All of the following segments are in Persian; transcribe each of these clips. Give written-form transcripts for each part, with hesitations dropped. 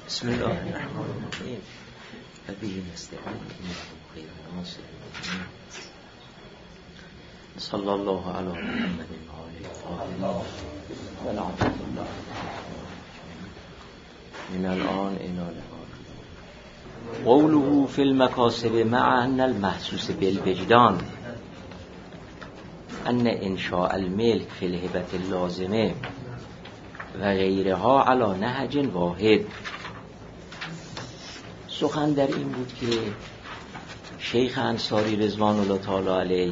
بسم الله الرحمن الرحیم و به نستعین خیر ناصر صلی الله علی محمد و آله الطاهرین و لعنة الله من الان الی الابد. قوله فی المکاسب مع ان المحسوس بالوجدان ان انشاء الملک فی الهبة اللازمه و غیرها علی نهج واحد. سخن در این بود که شیخ انصاری رضوان الله تعالی علیه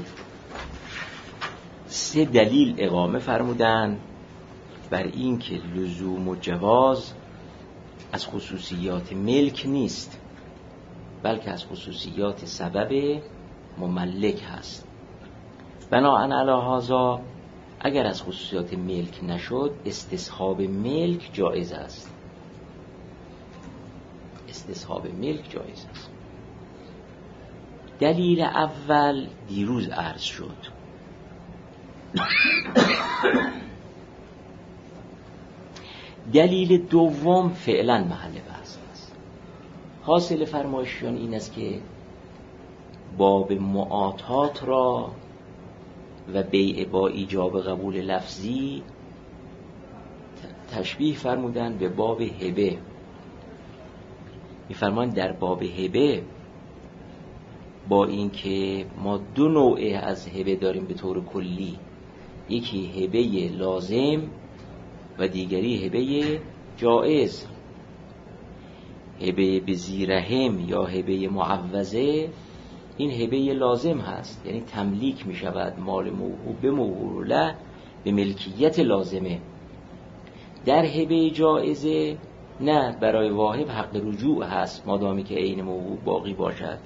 3 دلیل اقامه فرمودند بر این که لزوم و جواز از خصوصیات ملک نیست، بلکه از خصوصیات سبب مملک هست. بناهن علی هذا اگر از خصوصیات ملک نشد استصحاب ملک جایز است. استصحاب ملک جایز است. دلیل اول دیروز عرض شد. دلیل دوم فعلا محل بحث است. حاصل فرمایششان این است که باب معاطات را و بیع با ایجاب قبول لفظی تشبیه فرمودن به باب هبه. می‌فرمایند در باب هبه با اینکه ما 2 نوع از هبه داریم به طور کلی، یکی هبه لازم و دیگری هبه جائز. هبه بزیرهم یا هبه معوضه این هبه لازم هست، یعنی تملیک می شود مال موهوب به موهوب له به ملکیت لازمه. در هبه جائزه نه، برای واهب حق رجوع هست مادامی که عین موهوب باقی باشد.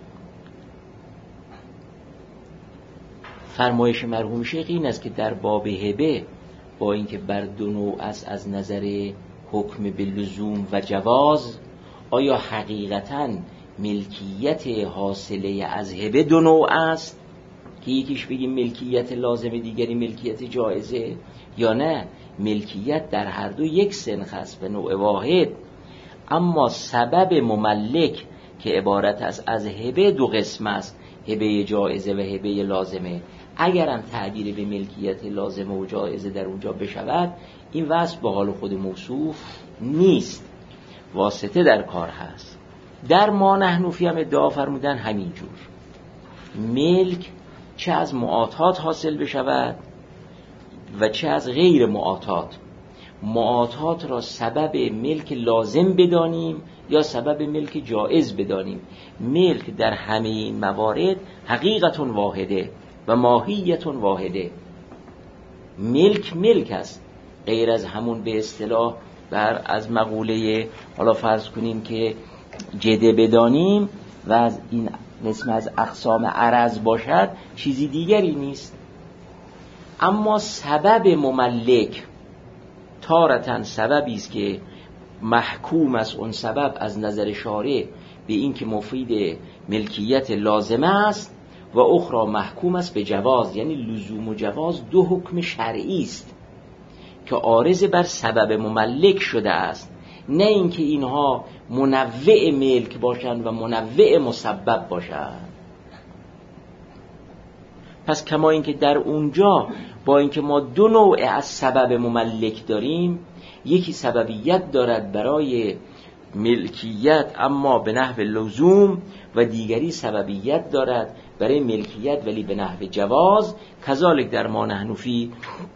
فرمایش مرحوم شیخ این است که در باب هبه با اینکه بر 2 نوع است از نظر حکم به لزوم و جواز، آیا حقیقتاً ملکیت حاصله از هبه 2 نوع است که یکیش بگیم ملکیت لازمه دیگری ملکیت جایزه، یا نه ملکیت در هر دو یک سنخ است به نوع واحد، اما سبب مملک که عبارت است از هبه 2 قسم است، هبه جایزه و هبه لازمه. اگرم تعبیر به ملکیت لازمه و جایزه در اونجا بشود این وصف به حال خود موصوف نیست، واسطه در کار هست. در ما نحنفی هم ادعا فرمودن همینجور ملک چه از معاطات حاصل بشود و چه از غیر معاطات. معاطات را سبب ملک لازم بدانیم یا سبب ملک جائز بدانیم، ملک در همه این موارد حقیقت واحده و ماهیت واحده. ملک است، غیر از همون به اصطلاح بر از مقوله حالا فرض کنیم که جده بدانیم و از این نسم از اقسام عرض باشد چیزی دیگری نیست. اما سبب مملک تارتاً سببی است که محکوم است اون سبب از نظر شارع به این که مفید ملکیت لازمه است و اخرى محکوم است به جواز، یعنی لزوم و جواز 2 حکم شرعی است که عارض بر سبب مملک شده است، نه اینکه اینها منوع ملک باشند و منوع مسبب باشند. پس کما اینکه در اونجا با اینکه ما 2 نوع از سبب مملک داریم، یکی سببیت دارد برای ملکیت اما به نحو لزوم و دیگری سببیت دارد برای ملکیت ولی به نحو جواز. کذالک در ما نحنفی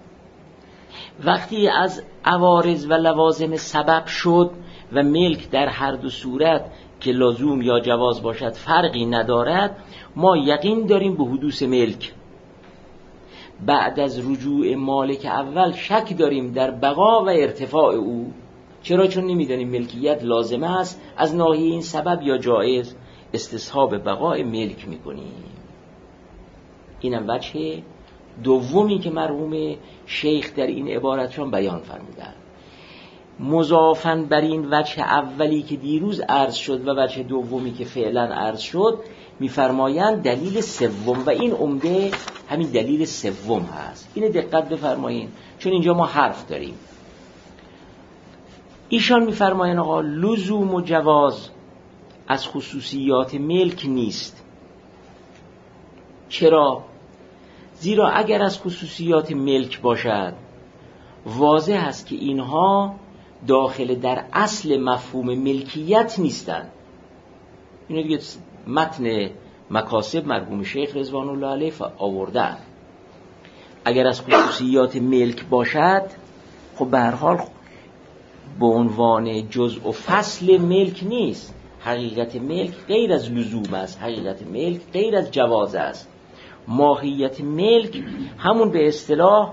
وقتی از عوارض و لوازم سبب شد و ملک در هر 2 صورت که لزوم یا جواز باشد فرقی ندارد، ما یقین داریم به حدوث ملک. بعد از رجوع مالک اول شک داریم در بقا و ارتفاع او. چرا؟ چون نمیدانیم ملکیت لازمه است از ناحیه این سبب یا جایز، استصحاب بقای ملک میکنیم. اینم وجه دومی که مرحوم شیخ در این عبارتشان بیان فرمودند. مضافاً بر این وجه اولی که دیروز عرض شد و وجه دومی که فعلا عرض شد میفرمایند دلیل سوم، و این عمده همین دلیل سوم هست. اینه دقت بفرمایید، چون اینجا ما حرف داریم. ایشان میفرمایند آقا لزوم و جواز از خصوصیات ملک نیست. چرا؟ زیرا اگر از خصوصیات ملک باشد واضح است که اینها داخل در اصل مفهوم ملکیت نیستند. اینو دیگه متن مکاسب مرحوم شیخ رضوان الله علیه آوردن. اگر از خصوصیات ملک باشد خب به هر حال به عنوان جزء و فصل ملک نیست. حقیقت ملک غیر از لزوم است، حقیقت ملک غیر از جواز است. ماهیت ملک همون به اصطلاح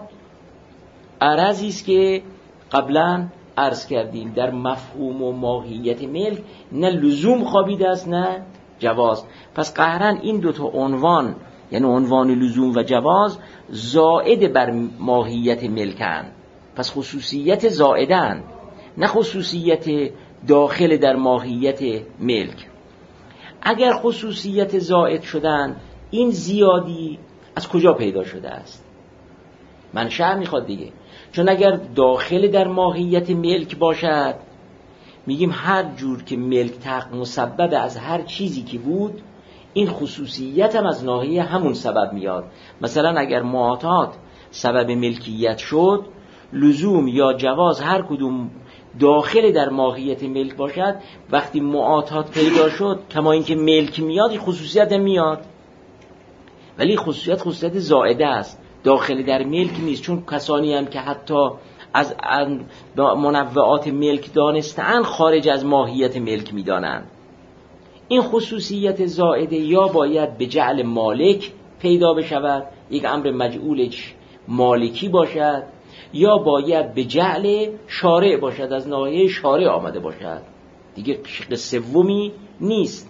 عرضی است که قبلا عرض کردیم. در مفهوم و ماهیت ملک نه لزوم خوابیده است نه جواز. پس قهرن این دوتا عنوان، یعنی عنوان لزوم و جواز، زائد بر ماهیت ملکن. پس خصوصیت زائدن نه خصوصیت داخل در ماهیت ملک. اگر خصوصیت زائد شدن، این زیادی از کجا پیدا شده است؟ منشأ میخواد دیگه. چون اگر داخل در ماهیت ملک باشد، میگیم هر جور که ملک تحقق مسبب از هر چیزی که بود، این خصوصیت هم از ناحیه همون سبب میاد. مثلا اگر معاطات سبب ملکیت شد، لزوم یا جواز هر کدوم داخل در ماهیت ملک باشد، وقتی معاطات پیدا شد کما اینکه ملک میاد، این خصوصیت هم میاد. ولی خصوصیت زائده است، داخل در ملک نیست. چون کسانی هم که حتی از منوعات ملک دانستن خارج از ماهیت ملک میدانند. این خصوصیت زائده یا باید به جعل مالک پیدا بشود، یک امر مجعولش مالکی باشد، یا باید به جعل شارع باشد، از ناحیه شارع آمده باشد. دیگه شق سومی نیست.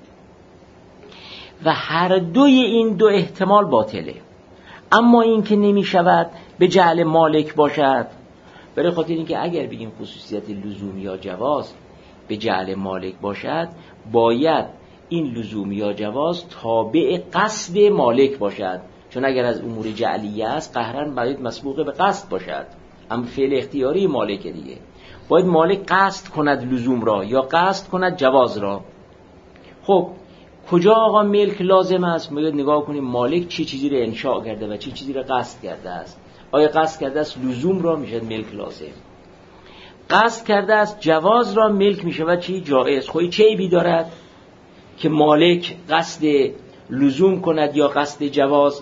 و هر دوی این دو احتمال باطله. اما این که نمی شود به جعل مالک باشد، برای خاطر این که اگر بگیم خصوصیت لزوم یا جواز به جعل مالک باشد، باید این لزوم یا جواز تابع قصد مالک باشد. چون اگر از امور جعلیه است، قهرن باید مسبوق به قصد باشد. اما فعل اختیاری مالک دیگه، باید مالک قصد کند لزوم را یا قصد کند جواز را. خب کجا آقا ملک لازم است؟ ما باید نگاه کنیم مالک چه چیزی را انشاء کرده و چه چیزی را قصد کرده است. آیا قصد کرده است لزوم را، میشه ملک لازم. قصد کرده است جواز را، ملک میشه و چی؟ جائز. خب چه عیبی دارد که مالک قصد لزوم کند یا قصد جواز؟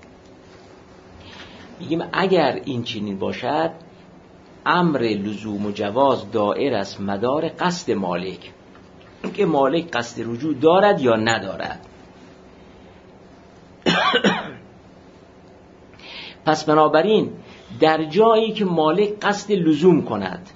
میگیم اگر این چنین باشد، امر لزوم و جواز دائر است مدار قصد مالک، که مالک قصد رجوع دارد یا ندارد. پس بنابراین در جایی که مالک قصد لزوم کند،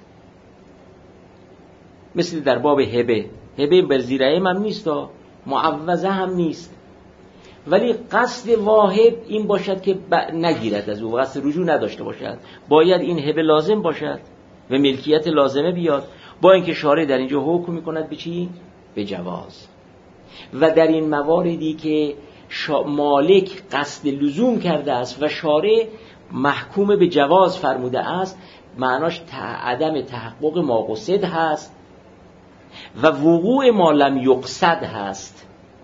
مثل در باب هبه بر زیرعیم هم نیست، معوضه هم نیست، ولی قصد واهب این باشد که نگیرد از او، قصد رجوع نداشته باشد، باید این هبه لازم باشد و ملکیت لازمه بیاد، با اینکه شارع در اینجا حکم میکند به چی؟ به جواز. و در این مواردی که مالک قصد لزوم کرده است و شارع محکوم به جواز فرموده است، معناش عدم تحقق ما قصد هست و وقوع ما لم یقصد هست.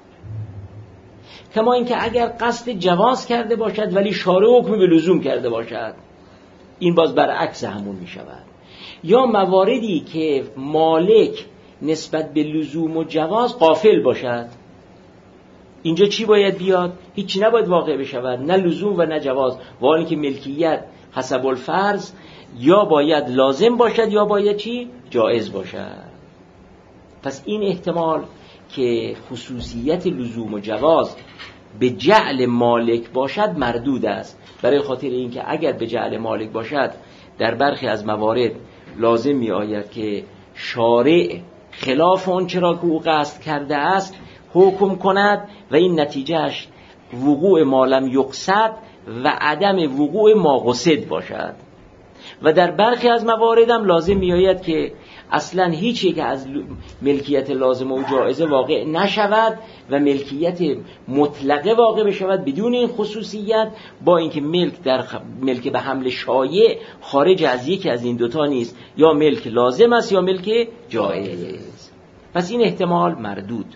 کما اینکه اگر قصد جواز کرده باشد ولی شارع حکم به لزوم کرده باشد، این باز برعکس همون می شود. یا مواردی که مالک نسبت به لزوم و جواز غافل باشد، اینجا چی باید بیاد؟ هیچی نباید واقع بشود، نه لزوم و نه جواز، ولی که ملکیت حسب الفرض یا باید لازم باشد یا باید چی؟ جائز باشد. پس این احتمال که خصوصیت لزوم و جواز به جعل مالک باشد مردود است، برای خاطر اینکه اگر به جعل مالک باشد، در برخی از موارد لازم می آید که شارع خلاف اون چرا که او قصد کرده است حکم کند و این نتیجهش وقوع ما لم یقصد و عدم وقوع ما قصد باشد. و در برخی از موارد هم لازم می آید که اصلا هیچی که از ملکیت لازمه و جایزه واقع نشود و ملکیت مطلقه واقع بشود بدون این خصوصیت، با اینکه ملک به حمل شایع خارج از یکی از این دوتا نیست، یا ملک لازم است یا ملک جایز. پس این احتمال مردود.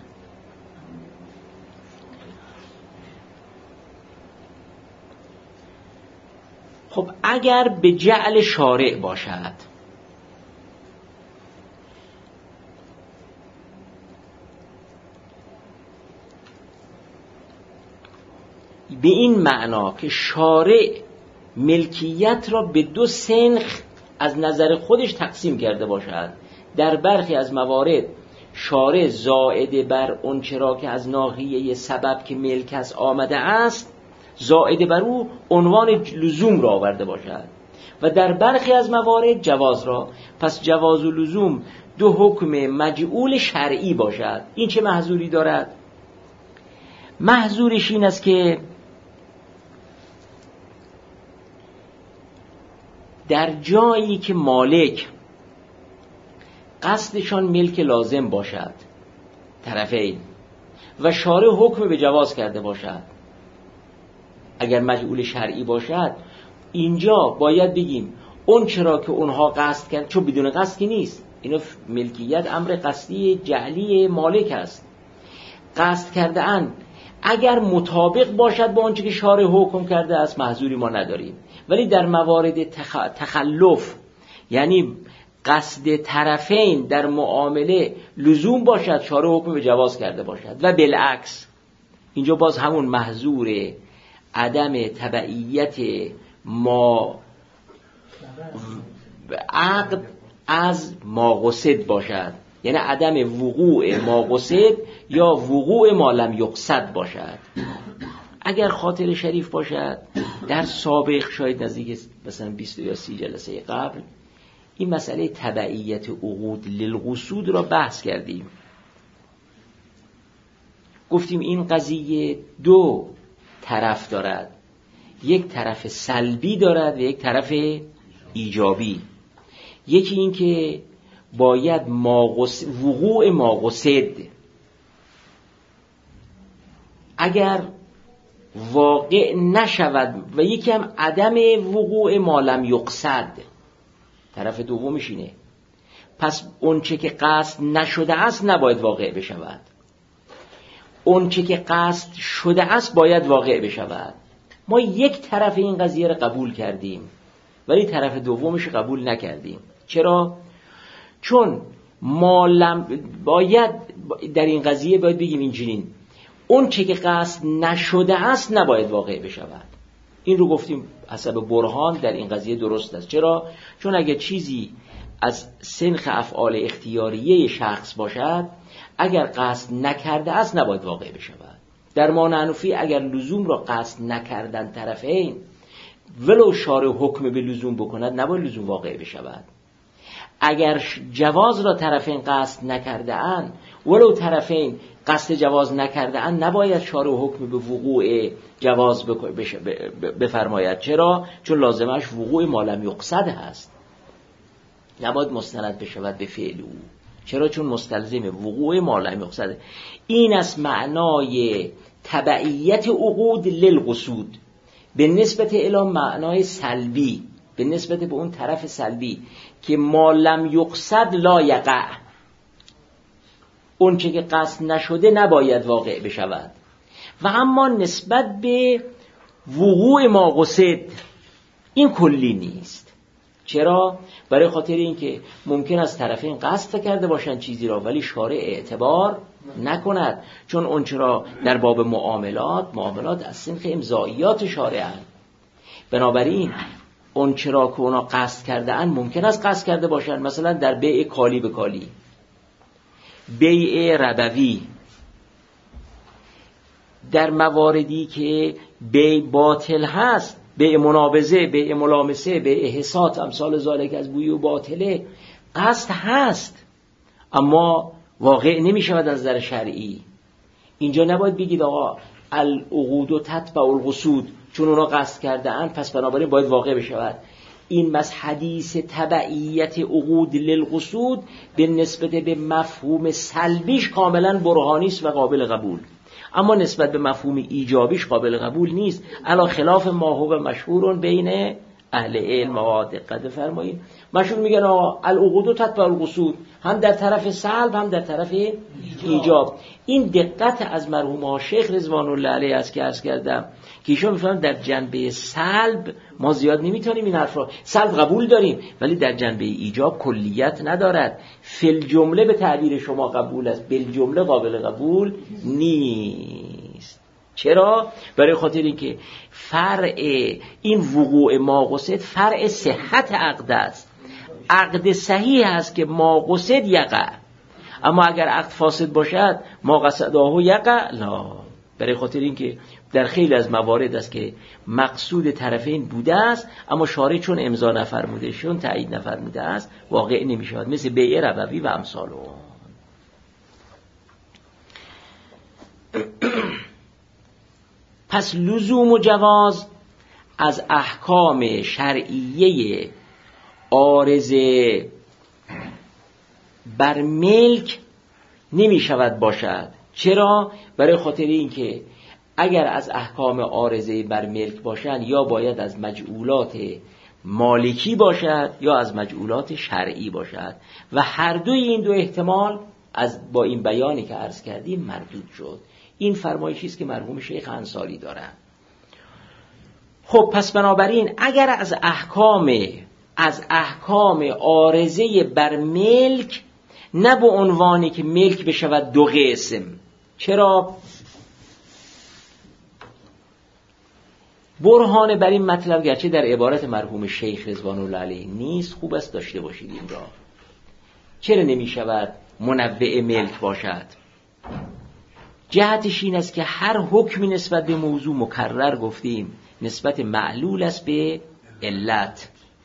خب اگر به جعل شارع باشد، به این معنا که شارع ملکیت را به دو سنخ از نظر خودش تقسیم کرده باشد، در برخی از موارد شارع زائد بر اون چرا که از ناحیه سبب که ملک از آمده است زائد بر او عنوان لزوم را آورده باشد و در برخی از موارد جواز را. پس جواز و لزوم دو حکم مجعول شرعی باشد. این چه محظوری دارد؟ محظورش این است که در جایی که مالک قصدشان ملک لازم باشد طرفین و شارع حکم به جواز کرده باشد، اگر مجعول شرعی باشد اینجا باید بگیم اون چرا که اونها قصد کرد، چون بدون قصد که نیست، اینو ملکیت امر قصدی جعلی مالک است، قصد کرده اند، اگر مطابق باشد با آنچه که شارع حکم کرده است محظوری ما نداریم. ولی در موارد تخلف، یعنی قصد طرفین در معامله لزوم باشد، شارع حکم به جواز کرده باشد و بالعکس، اینجا باز همون محظور عدم تبعیت ما عقد از ما قصد باشد، یعنی عدم وقوع ما قصد یا وقوع ما لم یقصد باشد. اگر خاطر شریف باشد در سابق شاید نزدیک مثلا 20 یا 30 جلسه قبل این مسئله تبعیت عقود للقصود را بحث کردیم. گفتیم این قضیه دو طرف دارد، یک طرف سلبی دارد و یک طرف ایجابی. یکی این که باید وقوع ما قصد اگر واقع نشود و یکی هم عدم وقوع ما لم یقصد، طرف دومش اینه. پس اونچه که قصد نشده است نباید واقع بشود، اونچه که قصد شده است باید واقع بشود. ما یک طرف این قضیه را قبول کردیم ولی طرف دومش قبول نکردیم. چرا؟ چون باید در این قضیه باید بگیم اینجورین اون چه که قصد نشده است نباید واقع بشود. این رو گفتیم حسب برهان در این قضیه درست است. چرا؟ چون اگر چیزی از سنخ افعال اختیاریه شخص باشد، اگر قصد نکرده است نباید واقع بشود. در مانعنفی اگر لزوم را قصد نکردن طرفین ولو شارع حکم به لزوم بکند نباید لزوم واقع بشود. اگر جواز را طرفین قصد نکرده اند ولو طرفین قصد جواز نکرده اند نباید شارع حکم به وقوع جواز بفرماید. چرا؟ چون لازمش وقوع ما لم یقصد هست، نباید مستند بشود به فعل او. چرا؟ چون مستلزم وقوع ما لم یقصد. این است معنای تبعیت عقود للقصود به نسبت الی معنای سلبی، به نسبت به اون طرف سلبی که ما لم یقصد لا یقع، اون چه که قصد نشده نباید واقع بشود. و اما نسبت به وقوع ما قصد این کلی نیست. چرا؟ برای خاطر اینکه ممکن است طرفین قصد کرده باشند چیزی را ولی شارع اعتبار نکند، چون اون چرا در باب معاملات از سنخ امضائیات شارع‌اند. بنابراین اون چرا که اونا قصد کرده اند ممکن است قصد کرده باشند، مثلا در بیع کالی به کالی، بیع ربوی، در مواردی که بیع باطل هست، بیع منابضه، بیع ملامسه، بیع حسات، امثال ذالک از بیع باطله، قصد هست اما واقع نمی شود از نظر شرعی. اینجا نباید بگید آقا العقود تتبع القصود، چون اونا قصد کرده اند پس بنابراین باید واقع بشود. این حدیث تبعیت عقود للقصود به نسبت به مفهوم سلبیش کاملا برهانی است و قابل قبول، اما نسبت به مفهوم ایجابیش قابل قبول نیست، علا خلاف ما هو مشهور بین اهل علم. و دقت فرمایید، مشهور میگن العقود تتبع القصود، هم در طرف سلب هم در طرف ایجاب. این دقت از مرحوم ها شیخ رضوان الله علیه است که عرض کردم که ایشون میفهمن در جنبه سلب ما زیاد نمیتونیم این حرف را، سلب قبول داریم ولی در جنبه ایجاب کلیت ندارد، فل جمله به تعبیر شما قبول است، بل جمله قابل قبول نیست. چرا؟ برای خاطر اینکه فرع این وقوع ما قصد فرع صحت عقد است. عقد صحیح است که ما قصد یقع، اما اگر عقد فاسد باشد ما قصداه یقع لا. برای خاطر اینکه در خیلی از موارد است که مقصود طرفین بوده است اما شارع چون امضا نفرموده، چون تایید نفرموده است، واقع نمیشود، مثل بیع ربوی و امثال اون. پس لزوم و جواز از احکام شرعیه عارضه بر ملک نمی شود باشد. چرا؟ برای خاطر اینکه اگر از احکام عارضه بر ملک باشند یا باید از مجعولات مالکی باشد یا از مجعولات شرعی باشد و هر دوی این دو احتمال از با این بیانی که عرض کردیم مردود شد. این فرمایشی است که مرحوم شیخ انصاری دارند. خب پس بنابراین اگر از احکام عارضه بر ملک نه به عنوانی که ملک بشود دو قسم. چرا؟ برهان بر این مطلب گرچه در عبارت مرحوم شیخ رضوان الله علیه نیست، خوب است داشته باشید این را. چرا نمی شود منوع ملک باشد؟ جهتش این است که هر حکمی نسبت به موضوع مکرر گفتیم نسبت معلول است به علت.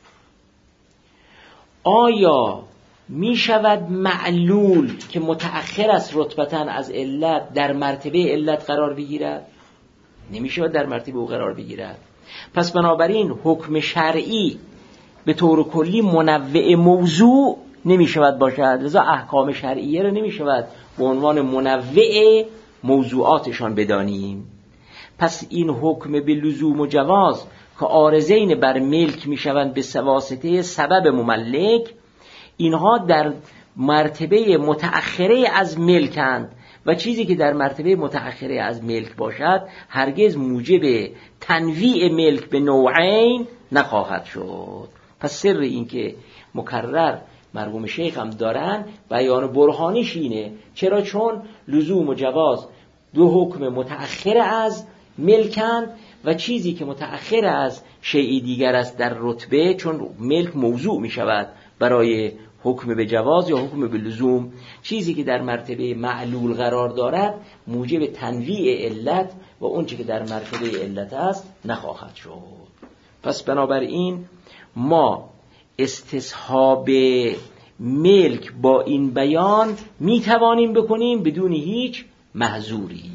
آیا می شود معلول که متأخر است رتبتاً از علت در مرتبه علت قرار بگیرد؟ نمی شود در مرتبه او قرار بگیرد. پس بنابراین حکم شرعی به طور کلی منوع موضوع نمی شود باشد، لذا احکام شرعیه را نمی شود به عنوان منوع موضوعاتشان بدانیم. پس این حکم به لزوم و جواز که عارضین بر ملک می شوند به واسطه سبب مملک، اینها در مرتبه متأخره از ملکند و چیزی که در مرتبه متأخره از ملک باشد هرگز موجب تنویع ملک به نوعین نخواهد شد. پس سر این که مکرر مرحوم شیخ هم دارن بیان برهانیش اینه. چرا؟ چون لزوم و جواز دو حکم متأخر از ملکند و چیزی که متأخر از شیئی دیگر است در رتبه، چون ملک موضوع می شود برای حکم به جواز یا حکم به لزوم، چیزی که در مرتبه معلول قرار دارد موجب تنویع علت و اون چیزی که در مرتبه علت است نخواهد شد. پس بنابراین ما استصحاب ملک با این بیان می توانیم بکنیم بدون هیچ محظوری.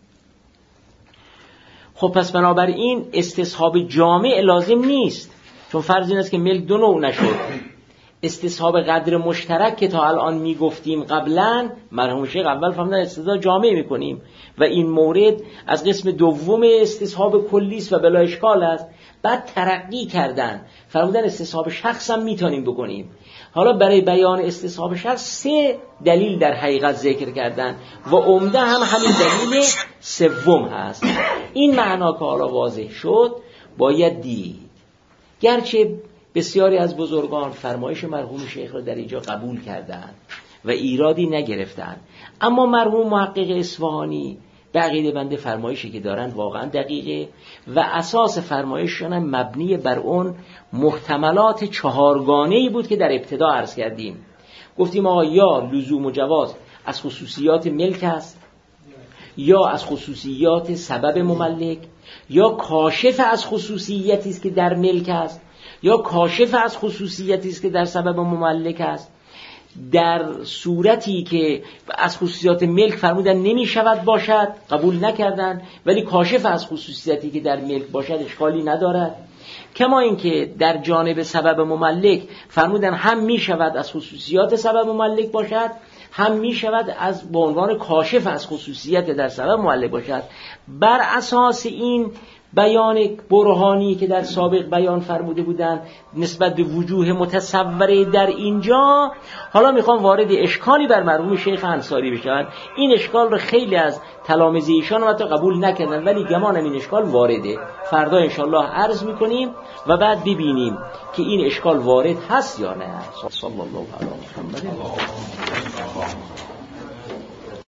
خب پس بنابراین استصحاب جامع لازم نیست، چون فرض این است که ملک دو نوع نشد. استصحاب قدر مشترک که تا الان می گفتیم قبلا، مرحوم شیخ اول فهمیدن استصحاب جامع می کنیم و این مورد از قسم دوم استصحاب کلی است و بلا اشکال است. بعد ترقی کردن فرمودن استصحاب شخص هم میتونیم بکنیم. حالا برای بیان استصحاب شخص 3 دلیل در حقیقت ذکر کردن و عمده هم همین دلیل سوم هست. این معنا که حالا واضح شد باید دید. گرچه بسیاری از بزرگان فرمایش مرحوم شیخ را در اینجا قبول کردند و ایرادی نگرفتند، اما مرحوم محقق اصفهانی به عقیده بنده فرمایشی که دارن واقعا دقیقه و اساس فرمایششون هم مبنی بر اون محتملات 4گانه‌ای بود که در ابتدا عرض کردیم. گفتیم آقا یا لزوم و جواز از خصوصیات ملک است، یا از خصوصیات سبب مملک، یا کاشف از خصوصیتی است که در ملک است، یا کاشف از خصوصیتی است که در سبب مملک است. در صورتی که از خصوصیات ملک فرمودن نمی شود باشد قبول نکردن، ولی کاشف از خصوصیتی که در ملک باشد اشکالی ندارد. کما اینکه در جانب سبب مملک فرمودن هم می شود از خصوصیات سبب مملک باشد، هم می شود از به عنوان کاشف از خصوصیت در سبب مملک باشد. بر اساس این بیان برهانی که در سابق بیان فرموده بودند نسبت به وجوه متصوره در اینجا، حالا میخوام وارد اشکالی بر مرحوم شیخ انصاری بشن. این اشکال رو خیلی از تلامذه ایشان حتی قبول نکردن، ولی گمانم این اشکال وارده. فردا انشالله عرض میکنیم و بعد ببینیم که این اشکال وارد هست یا نه. صلی الله علیه و محمد.